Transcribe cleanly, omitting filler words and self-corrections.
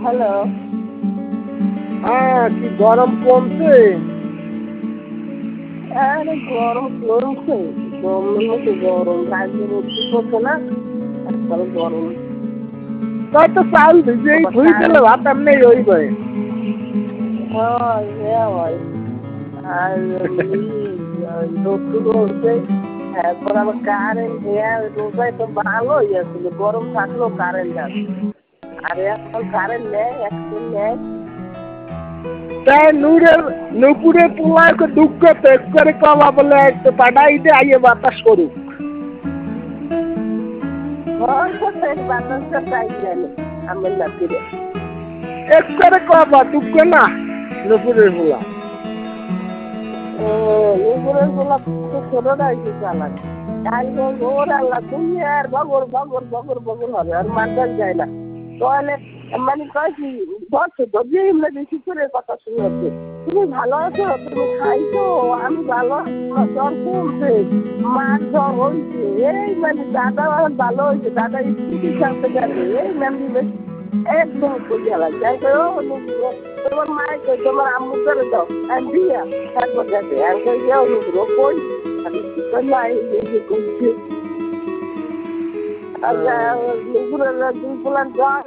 Hello. হ্যাঁ, কি গরম কমছে? আরে গরম কমছে, গরমের মতো গরম, রাজ্যের উঠতে পড়ছে না, তারপরে গরম। তাই তো চাল ভিজেই ধুই দিলে ভাত এমনি হইবে। হয় আর রোদ্দুর হচ্ছে, তারপর আবার কারেন্ট রোজায় তো ভালো হয়েছিল, গরম থাকলেও কারেন্ট আছে, আর এখন কারেন্ট নেই, একদিন নেই। তাই নুপুরে পোলাকে দুঃখ পেক করে কমা বলে একটু পাঠাই দে আইয়ে বাতাস করুক। বাতাসটা চাই জানি আমি না ফিরে এক করে কমা দুঃখ না নুপুরের পোলা। নুপুরের পোলা ছোটটাই কি চালাক, ওর আল্লাহ তুমি আর বগর বগর বগর বগর হবে, আর মারদার যায় না। তাহলে মানে কয় কি বলছো তো যে এমনি বেশি করে কথা শুনেছে, তুমি ভালো আছো, তুমি খাইছো, আমি ভালো জ্বর কমছে, মার জ্বর হয়েছে, এই মানে দাদা ভালো হয়েছে, দাদা স্কুটি চালতে গেছে, এই ম্যামনি বেশ একদম করিয়া লাগছে। তোমার মায়ের কই, তোমার আম্মু করে দাও, আমি দিয়া তারপর গেছে একবার গিয়ে অনুগ্রহ কই আমি মাই করছি। আর দুপুরের দুই পোলার জ্বর